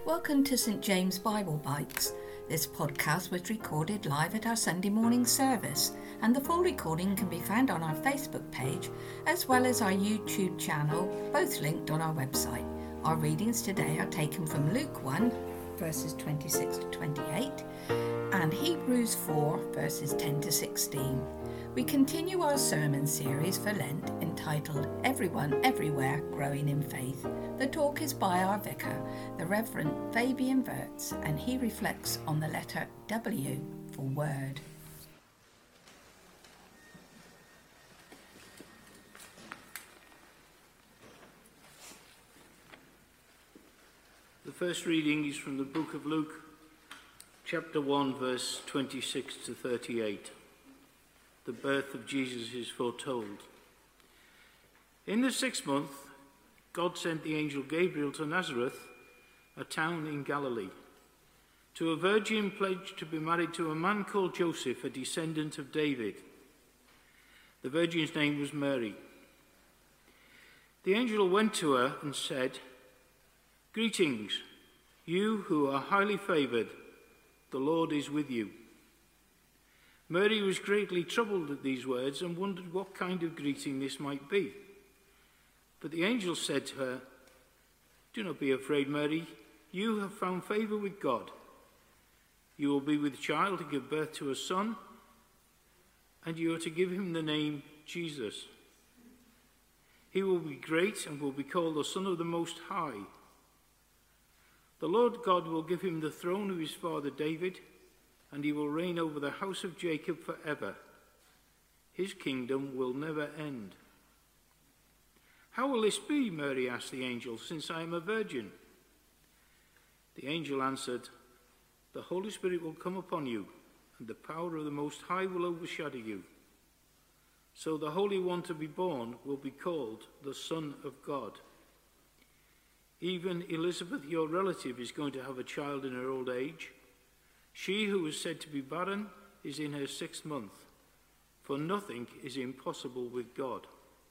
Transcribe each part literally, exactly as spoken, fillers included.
Welcome to St James Bible Bites. This podcast was recorded live at our Sunday morning service, and the full recording can be found on our Facebook page as well as our YouTube channel, both linked on our website. Our readings today are taken from Luke one, verses twenty-six to twenty-eight, and Hebrews four, verses ten to sixteen. We continue our sermon series for Lent entitled Everyone Everywhere Growing in Faith. The talk is by our vicar, the Reverend Fabian Wirtz, and he reflects on the letter W for Word. The first reading is from the book of Luke, chapter one, verse twenty-six to thirty-eight. The birth of Jesus is foretold. In the sixth month, God sent the angel Gabriel to Nazareth, a town in Galilee, to a virgin pledged to be married to a man called Joseph, a descendant of David. The virgin's name was Mary. The angel went to her and said, "Greetings, you who are highly favored, the Lord is with you." Mary was greatly troubled at these words and wondered what kind of greeting this might be. But the angel said to her, "Do not be afraid, Mary. You have found favor with God. You will be with child and give birth to a son, and you are to give him the name Jesus. He will be great and will be called the Son of the Most High. The Lord God will give him the throne of his father David, and he will reign over the house of Jacob forever. His kingdom will never end." "How will this be?" Mary asked the angel, "since I am a virgin?" The angel answered, "The Holy Spirit will come upon you, and the power of the Most High will overshadow you. So the Holy One to be born will be called the Son of God. Even Elizabeth, your relative, is going to have a child in her old age. She who was said to be barren is in her sixth month, for nothing is impossible with God."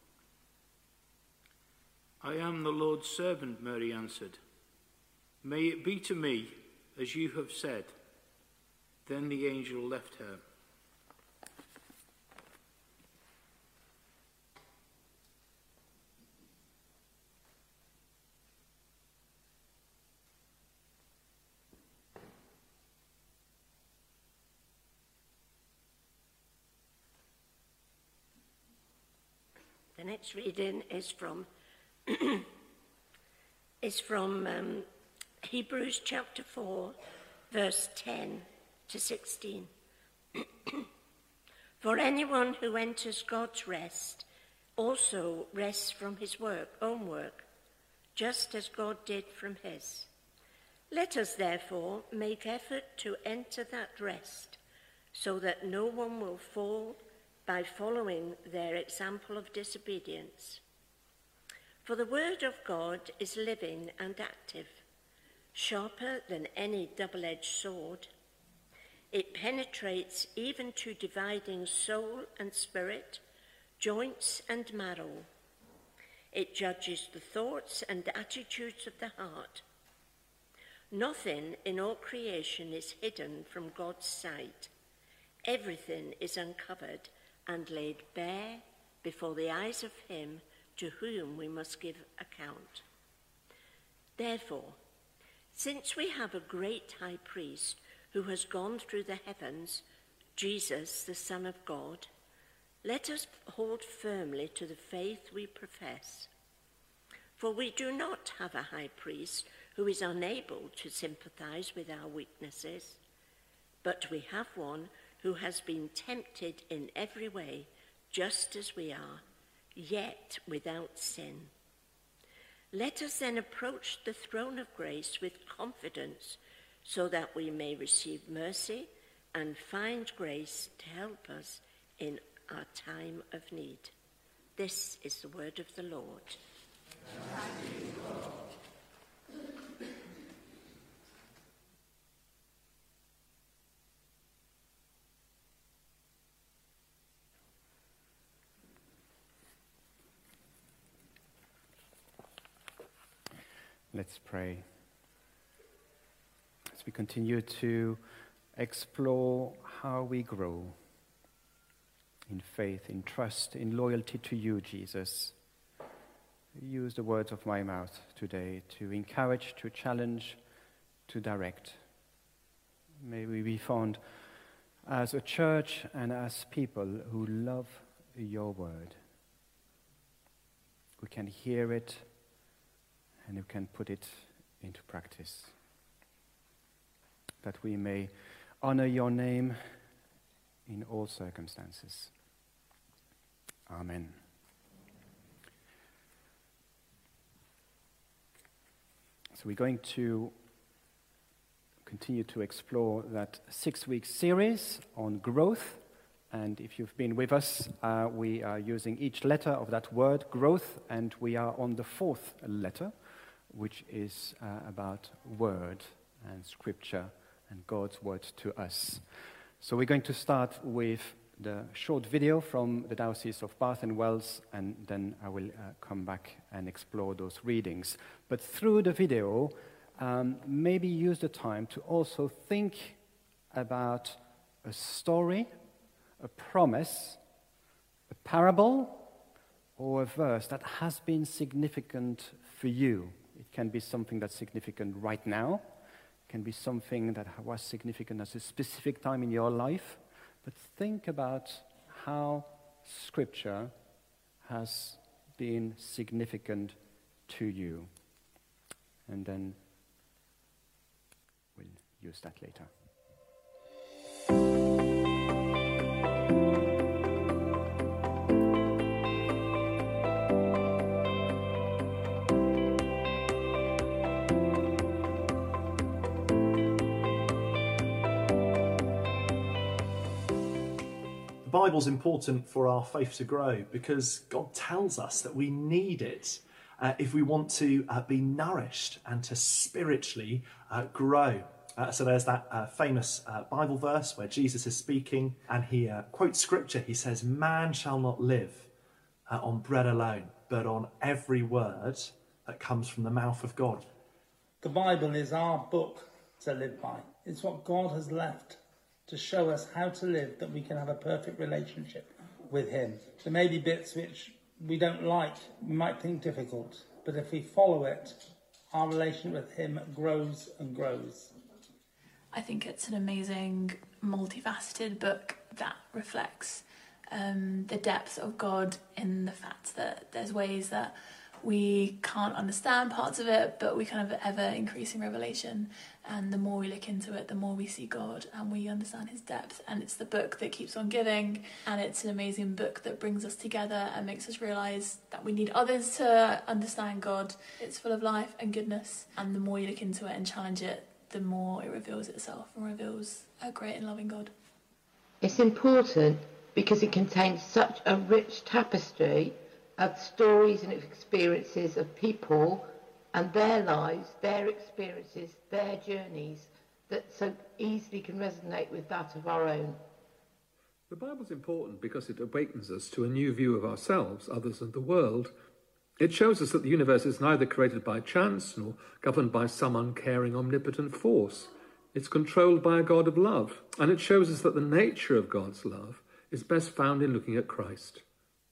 "I am the Lord's servant," Mary answered. "May it be to me as you have said." Then the angel left her. The next reading is from is from um, Hebrews chapter four, verse ten to sixteen. "For anyone who enters God's rest also rests from his work, own work, just as God did from his. Let us therefore make effort to enter that rest, so that no one will fall by following their example of disobedience. For the word of God is living and active, sharper than any double-edged sword. It penetrates even to dividing soul and spirit, joints and marrow. It judges the thoughts and attitudes of the heart. Nothing in all creation is hidden from God's sight. Everything is uncovered and laid bare before the eyes of him to whom we must give account. Therefore, since we have a great high priest who has gone through the heavens, Jesus, the Son of God, let us hold firmly to the faith we profess. For we do not have a high priest who is unable to sympathize with our weaknesses, but we have one who has been tempted in every way, just as we are, yet without sin. Let us then approach the throne of grace with confidence, so that we may receive mercy and find grace to help us in our time of need." This is the word of the Lord. Thank you, Lord. Let's pray. we continue to explore how we grow in faith, in trust, in loyalty to you, Jesus. Use the words of my mouth today to encourage, to challenge, to direct. May we be found as a church and as people who love your word, who can hear it and who can put it into practice, that we may honor your name in all circumstances. Amen. So we're going to continue to explore that six-week series on growth. And if you've been with us, uh, we are using each letter of that word, growth, and we are on the fourth letter, which is uh, about word and scripture and God's word to us. So we're going to start with the short video from the Diocese of Bath and Wells, and then I will uh, come back and explore those readings. But through the video, um, maybe use the time to also think about a story, a promise, a parable, or a verse that has been significant for you. It can be something that's significant right now. It can be something that was significant at a specific time in your life. But think about how Scripture has been significant to you. And then we'll use that later. The Bible's important for our faith to grow because God tells us that we need it uh, if we want to uh, be nourished and to spiritually uh, grow. Uh, so there's that uh, famous uh, Bible verse where Jesus is speaking and he uh, quotes scripture. He says, "Man shall not live uh, on bread alone, but on every word that comes from the mouth of God." The Bible is our book to live by. It's what God has left to show us how to live, that we can have a perfect relationship with him. There may be bits which we don't like, we might think difficult, but if we follow it, our relationship with him grows and grows. I think it's an amazing, multifaceted book that reflects um, the depth of God in the fact that there's ways that we can't understand parts of it, but we kind of ever increasing revelation. And the more we look into it, the more we see God and we understand his depth. And it's the book that keeps on giving. And it's an amazing book that brings us together and makes us realise that we need others to understand God. It's full of life and goodness. And the more you look into it and challenge it, the more it reveals itself and reveals a great and loving God. It's important because it contains such a rich tapestry of stories and experiences of people and their lives, their experiences, their journeys, that so easily can resonate with that of our own. The Bible's important because it awakens us to a new view of ourselves, others, and the world. It shows us that the universe is neither created by chance nor governed by some uncaring, omnipotent force. It's controlled by a God of love, and it shows us that the nature of God's love is best found in looking at Christ.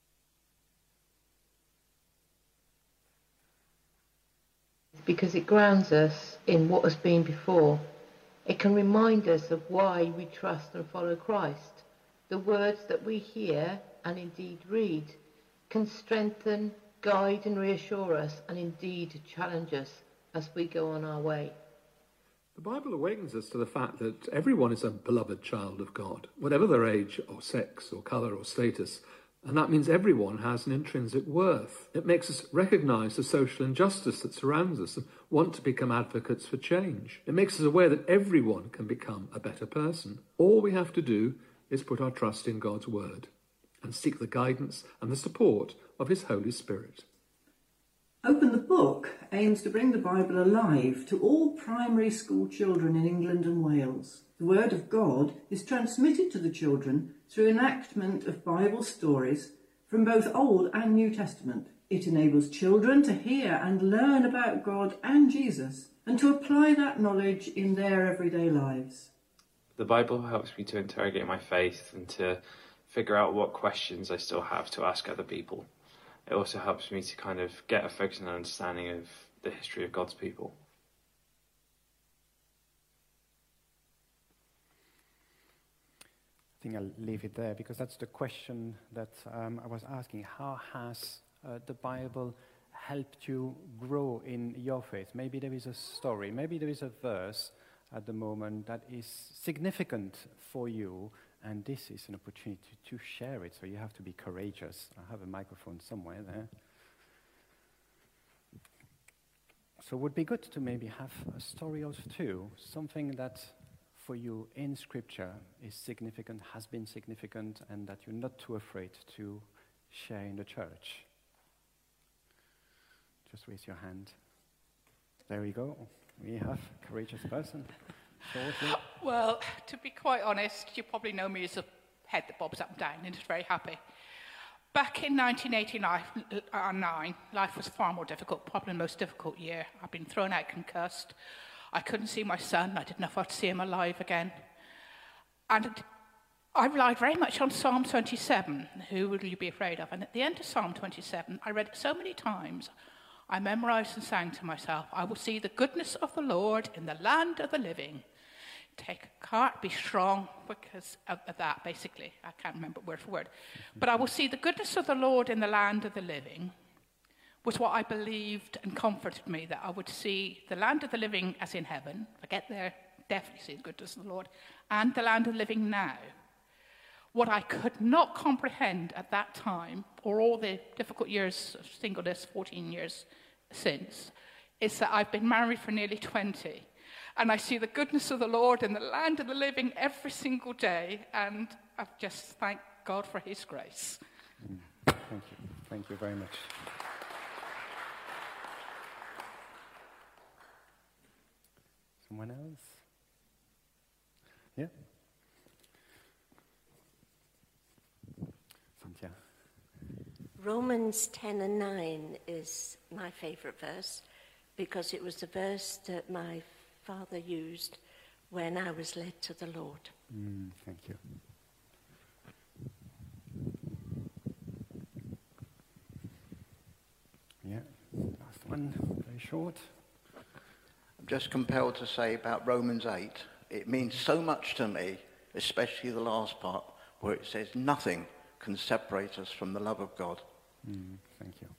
Because it grounds us in what has been before. It can remind us of why we trust and follow Christ. The words that we hear and indeed read can strengthen, guide and reassure us, and indeed challenge us as we go on our way. The Bible awakens us to the fact that everyone is a beloved child of God, whatever their age or sex or colour or status. And that means everyone has an intrinsic worth. It makes us recognise the social injustice that surrounds us and want to become advocates for change. It makes us aware that everyone can become a better person. All we have to do is put our trust in God's word and seek the guidance and the support of his Holy Spirit. Open the Book aims to bring the Bible alive to all primary school children in England and Wales. The Word of God is transmitted to the children through enactment of Bible stories from both Old and New Testament. It enables children to hear and learn about God and Jesus and to apply that knowledge in their everyday lives. The Bible helps me to interrogate my faith and to figure out what questions I still have to ask other people. It also helps me to kind of get a focus and understanding of the history of God's people. I think I'll leave it there because that's the question that um, I was asking. How has uh, the Bible helped you grow in your faith? Maybe there is a story, maybe there is a verse at the moment that is significant for you, and this is an opportunity to share it, so you have to be courageous. I have a microphone somewhere there. So it would be good to maybe have a story or two, something that for you in Scripture is significant, has been significant, and that you're not too afraid to share in the church. Just raise your hand. There we go. We have a courageous person. Shortly. Well, to be quite honest, you probably know me as a head that bobs up and down and is very happy. Back in nineteen eighty-nine, life was far more difficult, probably the most difficult year. I'd been thrown out concussed. I couldn't see my son. I didn't know if I'd see him alive again. And I relied very much on Psalm twenty-seven. Who will you be afraid of? And at the end of Psalm twenty-seven, I read it so many times, I memorized and sang to myself, I will see the goodness of the Lord in the land of the living. Take heart, be strong, because of that, basically. I can't remember word for word. But I will see the goodness of the Lord in the land of the living was what I believed and comforted me, that I would see the land of the living as in heaven. If I get there, definitely see the goodness of the Lord, and the land of the living now. What I could not comprehend at that time, or all the difficult years of singleness, fourteen years since, is that I've been married for nearly twenty. And I see the goodness of the Lord in the land of the living every single day, and I've just thanked God for his grace. Mm. Thank you. Thank you very much. Someone else? Yeah? Cynthia. Romans ten and nine is my favourite verse because it was the verse that my father used when I was led to the Lord. Mm, thank you. Yeah, last one, very short. I'm just compelled to say about Romans eight, it means so much to me, especially the last part, where it says nothing can separate us from the love of God. Mm, thank you.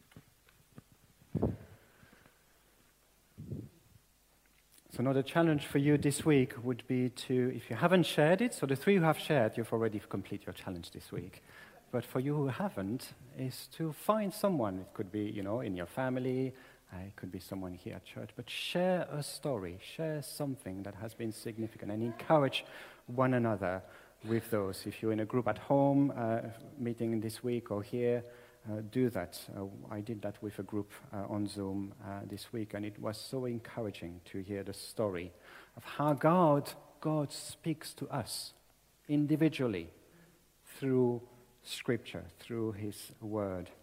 So another challenge for you this week would be to, if you haven't shared it, so the three who have shared, you've already completed your challenge this week. But for you who haven't, is to find someone. It could be, you know, in your family, uh, it could be someone here at church, but share a story, share something that has been significant, and encourage one another with those. If you're in a group at home, uh, meeting this week or here, uh, do that. Uh, I did that with a group uh, on Zoom uh, this week, and it was so encouraging to hear the story of how God, God speaks to us individually through Scripture, through His Word.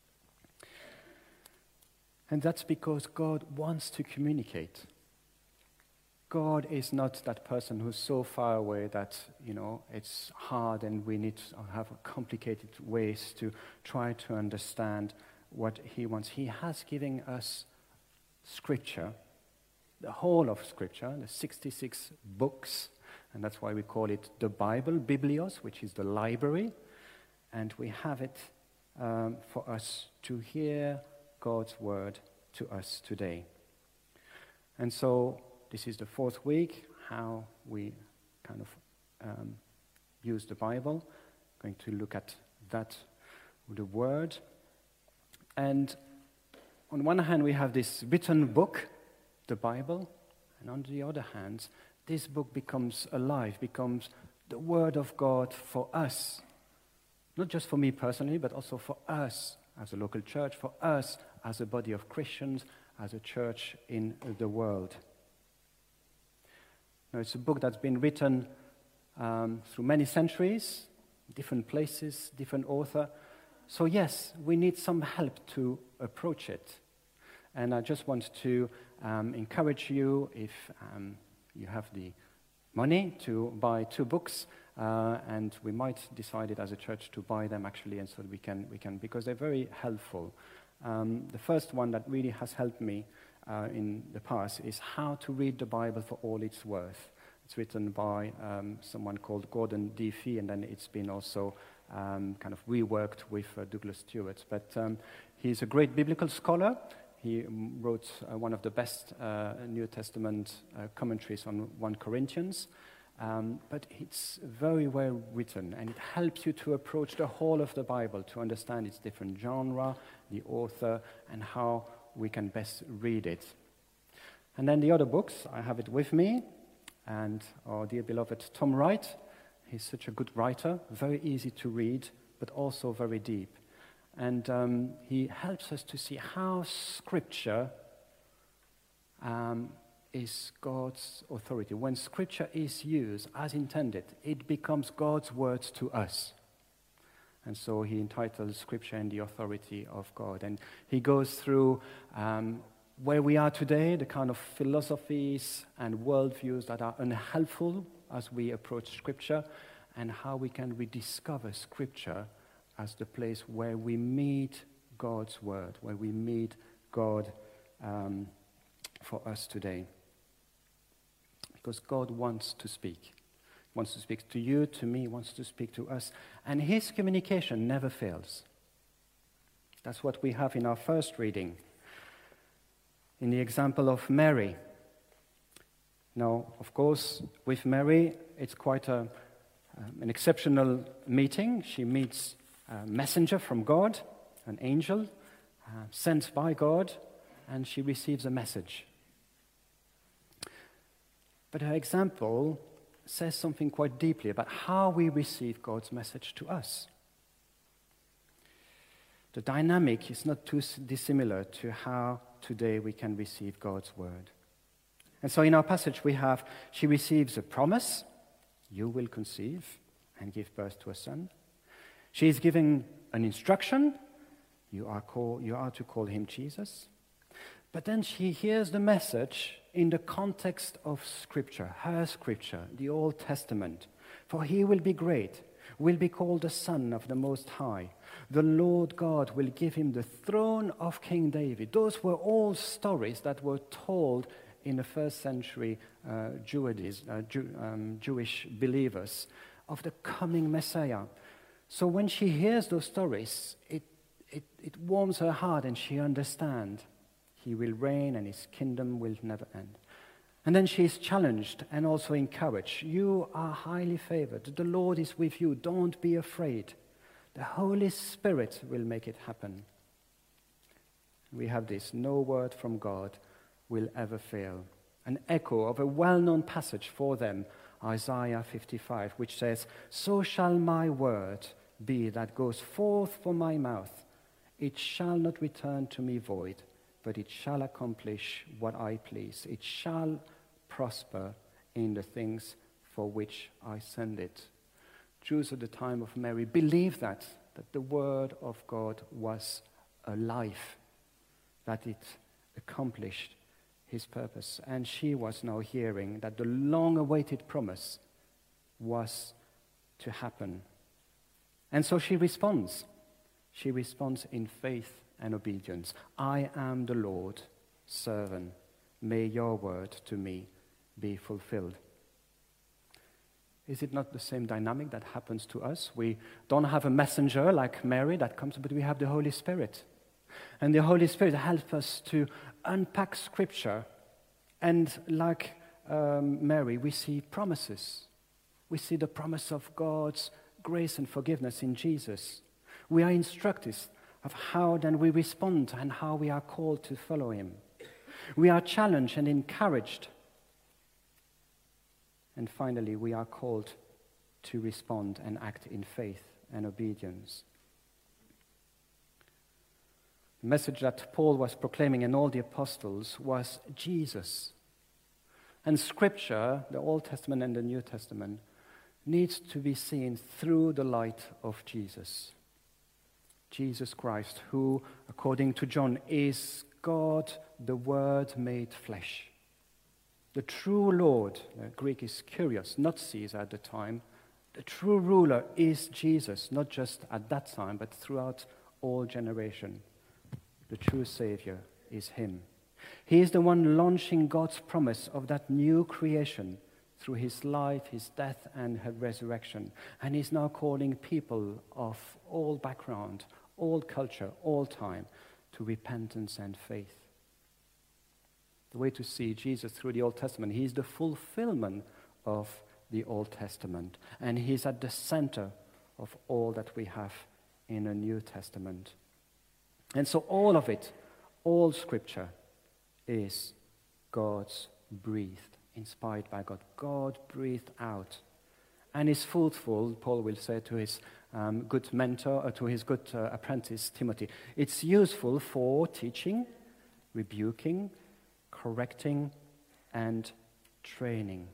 And that's because God wants to communicate. God is not that person who's so far away that, you know, it's hard and we need to have complicated ways to try to understand what He wants. He has given us Scripture, the whole of Scripture, the sixty-six books, and that's why we call it the Bible, Biblios, which is the library, and we have it um, for us to hear God's Word to us today. And so this is the fourth week, how we kind of um, use the Bible. Going to look at that, the Word. And on one hand, we have this written book, the Bible, and on the other hand, this book becomes alive, becomes the Word of God for us. Not just for me personally, but also for us as a local church, for us as a body of Christians, as a church in the world. Now, it's a book that's been written um, through many centuries, different places, different author. So yes, we need some help to approach it. And I just want to um, encourage you, if um, you have the money, to buy two books, uh, and we might decide it as a church to buy them actually, and so that we can, we can, because they're very helpful. Um, the first one that really has helped me uh, in the past is How to Read the Bible for All It's Worth. It's written by um, someone called Gordon D. Fee, and then it's been also um, kind of reworked with uh, Douglas Stewart. But um, he's a great biblical scholar. He wrote uh, one of the best uh, New Testament uh, commentaries on First Corinthians. Um, but it's very well written, and it helps you to approach the whole of the Bible, to understand its different genre, the author, and how we can best read it. And then the other books, I have it with me, and our dear beloved Tom Wright. He's such a good writer, very easy to read, but also very deep. And um, he helps us to see how Scripture um, is God's authority. When Scripture is used as intended, it becomes God's words to us. And so he entitles Scripture and the authority of God. And he goes through um, where we are today, the kind of philosophies and worldviews that are unhelpful as we approach Scripture, and how we can rediscover Scripture as the place where we meet God's word, where we meet God um, for us today. Because God wants to speak. He wants to speak to you, to me, wants to speak to us. And his communication never fails. That's what we have in our first reading. In the example of Mary. Now, of course, with Mary, it's quite a, um, an exceptional meeting. She meets a messenger from God, an angel, uh, sent by God, and she receives a message. But her example says something quite deeply about how we receive God's message to us. The dynamic is not too dissimilar to how today we can receive God's word. And so in our passage we have, she receives a promise, you will conceive and give birth to a son. She is given an instruction, you are, call, you are to call him Jesus. But then she hears the message in the context of Scripture, her Scripture, the Old Testament. For he will be great, will be called the Son of the Most High. The Lord God will give him the throne of King David. Those were all stories that were told in the first century uh, Judaism, uh, Jew, um, Jewish believers of the coming Messiah. So when she hears those stories, it, it, it warms her heart, and she understands. He will reign and his kingdom will never end. And then she is challenged and also encouraged. You are highly favored. The Lord is with you. Don't be afraid. The Holy Spirit will make it happen. We have this, no word from God will ever fail. An echo of a well-known passage for them, Isaiah fifty-five, which says, so shall my word be that goes forth from my mouth. It shall not return to me void, but it shall accomplish what I please. It shall prosper in the things for which I send it. Jews at the time of Mary believed that, that the word of God was alive, that it accomplished his purpose. And she was now hearing that the long-awaited promise was to happen. And so she responds. She responds in faith and obedience. I am the Lord, servant. May your word to me be fulfilled. Is it not the same dynamic that happens to us? We don't have a messenger like Mary that comes, but we have the Holy Spirit. And the Holy Spirit helps us to unpack Scripture. And like um, Mary, we see promises. We see the promise of God's grace and forgiveness in Jesus. We are instructed of how then we respond and how we are called to follow him. We are challenged and encouraged. And finally, we are called to respond and act in faith and obedience. The message that Paul was proclaiming and all the apostles was Jesus. And Scripture, the Old Testament and the New Testament, needs to be seen through the light of Jesus. Jesus Christ, who, according to John, is God, the Word made flesh. The true Lord, the Greek is Kyrios, not Caesar at the time. The true ruler is Jesus, not just at that time, but throughout all generation. The true Savior is him. He is the one launching God's promise of that new creation through his life, his death, and his resurrection. And he's now calling people of all background, all culture, all time, to repentance and faith. The way to see Jesus through the Old Testament, he is the fulfillment of the Old Testament. And he's at the center of all that we have in the New Testament. And so all of it, all Scripture, is God's breathed, inspired by God. God breathed out. And is fruitful, Paul will say to his um, good mentor, or to his good uh, apprentice, Timothy. It's useful for teaching, rebuking, correcting, and training.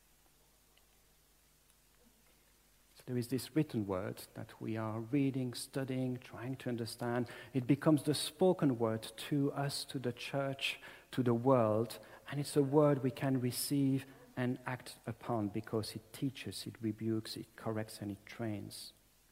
So there is this written word that we are reading, studying, trying to understand. It becomes the spoken word to us, to the church, to the world, and it's a word we can receive and act upon because it teaches, it rebukes, it corrects, and it trains.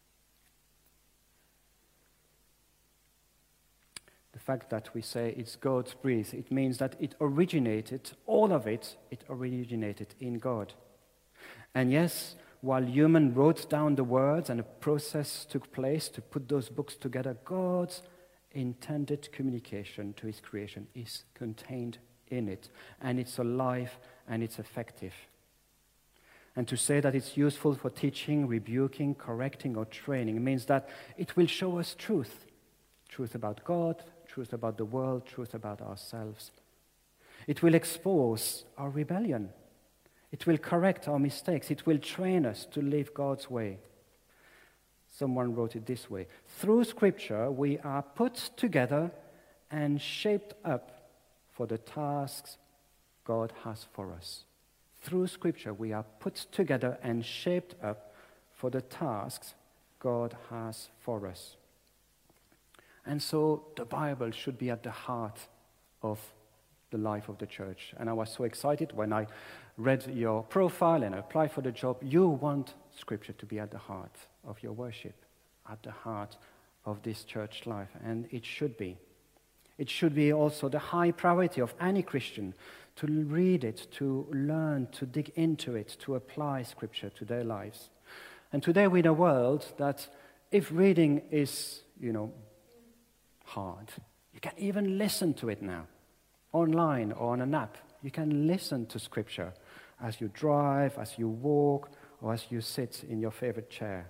The fact that we say it's God's breath, it means that it originated, all of it, it originated in God. And yes, while human wrote down the words and a process took place to put those books together, God's intended communication to his creation is contained in it. And it's alive and it's effective. And to say that it's useful for teaching, rebuking, correcting, or training means that it will show us truth. Truth about God, truth about the world, truth about ourselves. It will expose our rebellion. It will correct our mistakes. It will train us to live God's way. Someone wrote it this way: through Scripture, we are put together and shaped up for the tasks God has for us. Through Scripture, we are put together and shaped up for the tasks God has for us. And so the Bible should be at the heart of the life of the church. And I was so excited when I read your profile and applied for the job. You want Scripture to be at the heart of your worship, at the heart of this church life, and it should be. It should be also the high priority of any Christian to read it, to learn, to dig into it, to apply Scripture to their lives. And today we're in a world that if reading is, you know, hard, you can even listen to it now, online or on an app. You can listen to Scripture as you drive, as you walk, or as you sit in your favorite chair.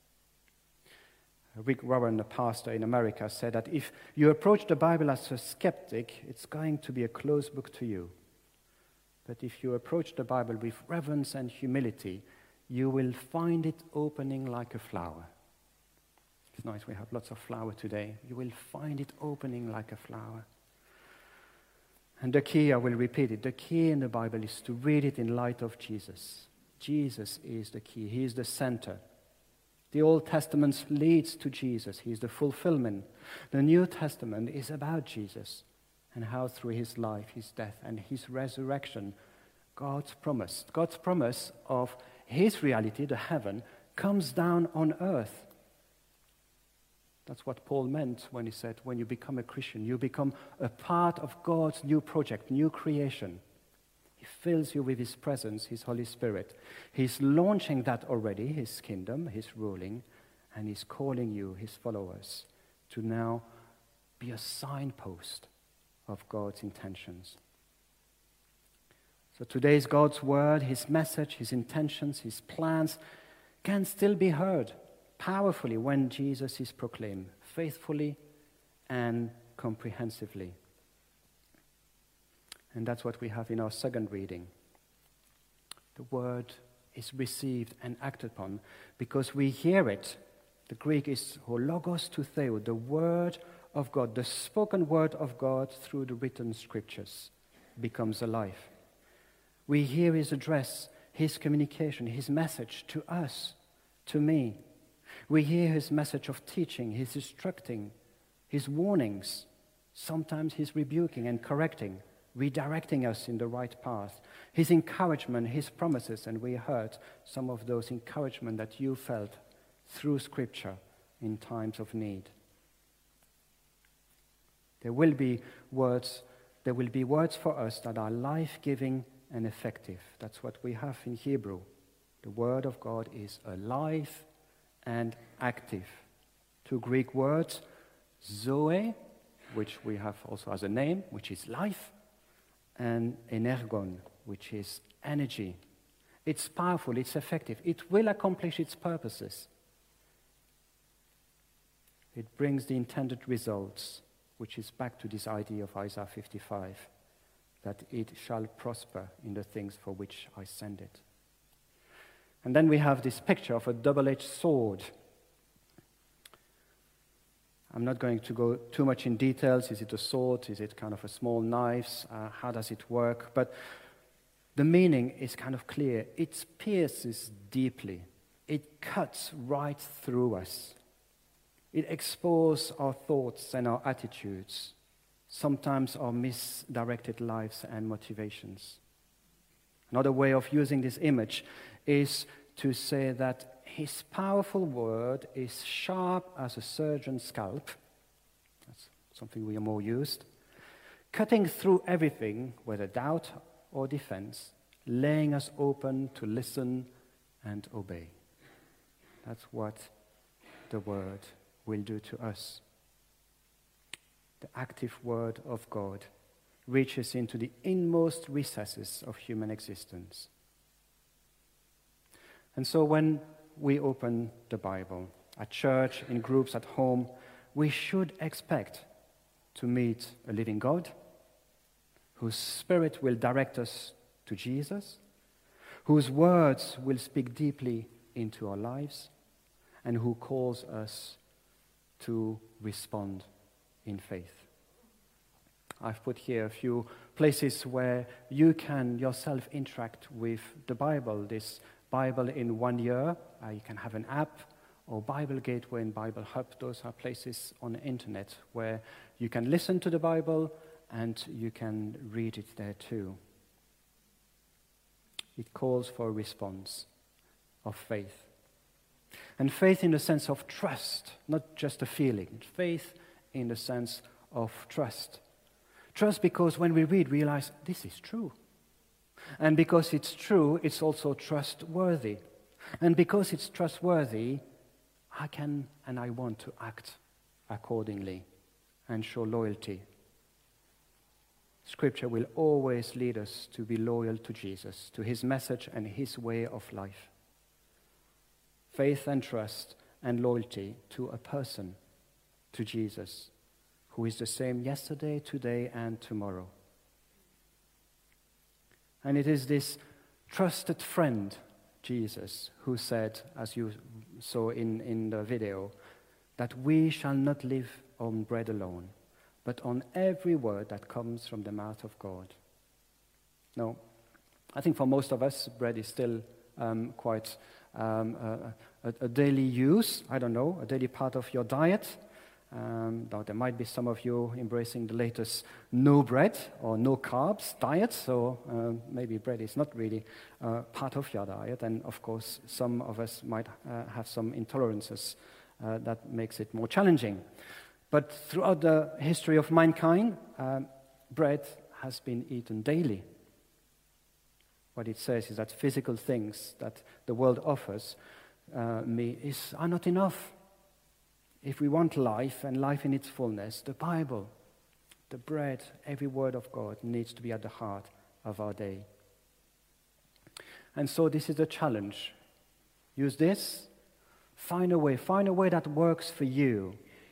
Rick Warren, a pastor in America, said that if you approach the Bible as a skeptic, it's going to be a closed book to you. But if you approach the Bible with reverence and humility, you will find it opening like a flower. It's nice we have lots of flower today. You will find it opening like a flower. And the key, I will repeat it, the key in the Bible is to read it in light of Jesus. Jesus is the key. He is the center. The Old Testament leads to Jesus. He is the fulfillment. The New Testament is about Jesus and how through his life, his death, and his resurrection, God's promise, God's promise of his reality, the heaven, comes down on earth. That's what Paul meant when he said, when you become a Christian, you become a part of God's new project, new creation. He fills you with his presence, his Holy Spirit. He's launching that already, his kingdom, his ruling, and he's calling you, his followers, to now be a signpost of God's intentions. So today's God's word, his message, his intentions, his plans can still be heard powerfully when Jesus is proclaimed, faithfully and comprehensively. And that's what we have in our second reading. The word is received and acted upon because we hear it. The Greek is logos to theo, the word of God, the spoken word of God through the written scriptures becomes alive. We hear his address, his communication, his message to us, to me. We hear his message of teaching, his instructing, his warnings, Sometimes he's rebuking and correcting, redirecting us in the right path. His encouragement, his promises, and we heard some of those encouragement that you felt through Scripture in times of need. There will be words, there will be words for us that are life-giving and effective. That's what we have in Hebrew. The Word of God is alive and active. Two Greek words, zoe, which we have also as a name, which is life, and energon, which is energy. It's powerful, it's effective. It will accomplish its purposes. It brings the intended results, which is back to this idea of Isaiah fifty-five, that it shall prosper in the things for which I send it. And then we have this picture of a double-edged sword. I'm not going to go too much in details. Is it a sword? Is it kind of a small knife? Uh, how does it work? But the meaning is kind of clear. It pierces deeply. It cuts right through us. It exposes our thoughts and our attitudes, sometimes our misdirected lives and motivations. Another way of using this image is to say that his powerful word is sharp as a surgeon's scalp. That's something we are more used. Cutting through everything, whether doubt or defense, laying us open to listen and obey. That's what the word will do to us. The active word of God reaches into the inmost recesses of human existence. And so when we open the Bible, at church, in groups, at home, we should expect to meet a living God whose Spirit will direct us to Jesus, whose words will speak deeply into our lives, and who calls us to respond in faith. I've put here a few places where you can yourself interact with the Bible. This Bible in one year, uh, you can have an app, or Bible Gateway and Bible Hub. Those are places on the internet where you can listen to the Bible and you can read it there too. It calls for a response of faith. And faith in the sense of trust, not just a feeling. Faith in the sense of trust. Trust because when we read, we realize this is true. And because it's true, it's also trustworthy. And because it's trustworthy, I can and I want to act accordingly and show loyalty. Scripture will always lead us to be loyal to Jesus, to his message and his way of life. Faith and trust and loyalty to a person, to Jesus, who is the same yesterday, today, and tomorrow. And it is this trusted friend, Jesus, who said, as you saw in, in the video, that we shall not live on bread alone, but on every word that comes from the mouth of God. No, I think for most of us, bread is still um, quite um, a, a, a daily use, I don't know, a daily part of your diet. Um, now there might be some of you embracing the latest no bread or no carbs diet, so uh, maybe bread is not really uh, part of your diet, and of course some of us might uh, have some intolerances uh, that makes it more challenging. But throughout the history of mankind, uh, bread has been eaten daily. What it says is that physical things that the world offers uh, me is, are not enough. If we want life and life in its fullness, the Bible, the bread, every word of God needs to be at the heart of our day. And so this is the challenge. Use this, find a way, find a way that works for you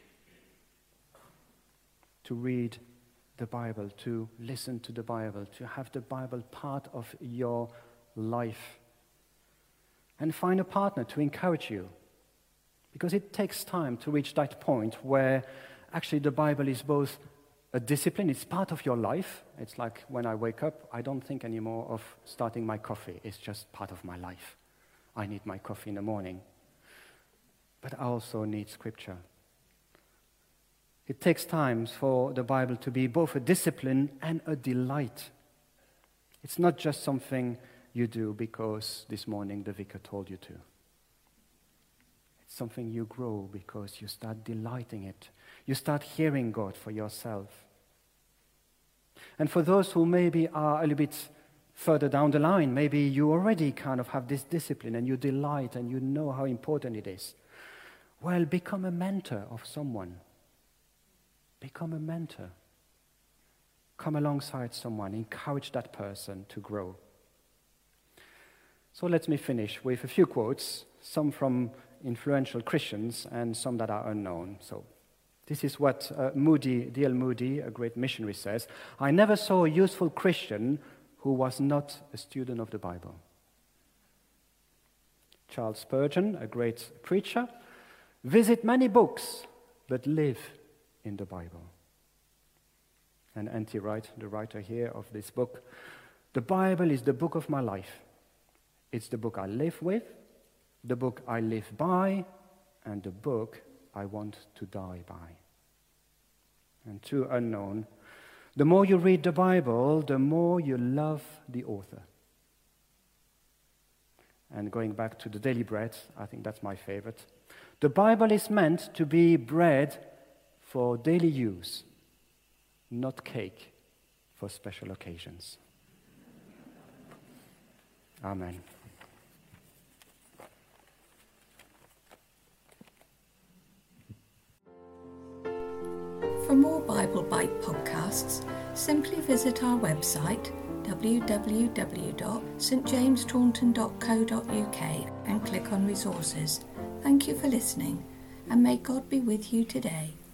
to read the Bible, to listen to the Bible, to have the Bible part of your life. And find a partner to encourage you. Because it takes time to reach that point where actually the Bible is both a discipline, it's part of your life. It's like when I wake up, I don't think anymore of starting my coffee. It's just part of my life. I need my coffee in the morning. But I also need Scripture. It takes time for the Bible to be both a discipline and a delight. It's not just something you do because this morning the vicar told you to. It's something you grow because you start delighting it. You start hearing God for yourself. And for those who maybe are a little bit further down the line, maybe you already kind of have this discipline and you delight and you know how important it is. Well, become a mentor of someone. Become a mentor. Come alongside someone. Encourage that person to grow. So let me finish with a few quotes, some from influential Christians and some that are unknown. So this is what uh, Moody, D L Moody, a great missionary, says. I never saw a useful Christian who was not a student of the Bible. Charles Spurgeon, a great preacher, visit many books, but live in the Bible. And N T Wright, the writer here of this book, the Bible is the book of my life. It's the book I live with, the book I live by, and the book I want to die by. And two unknown, the more you read the Bible, the more you love the author. And going back to the daily bread, I think that's my favorite. The Bible is meant to be bread for daily use, not cake for special occasions. Amen. For more Bible Bite podcasts, simply visit our website w w w dot st james taunton dot co dot u k and click on resources. Thank you for listening, and may God be with you today.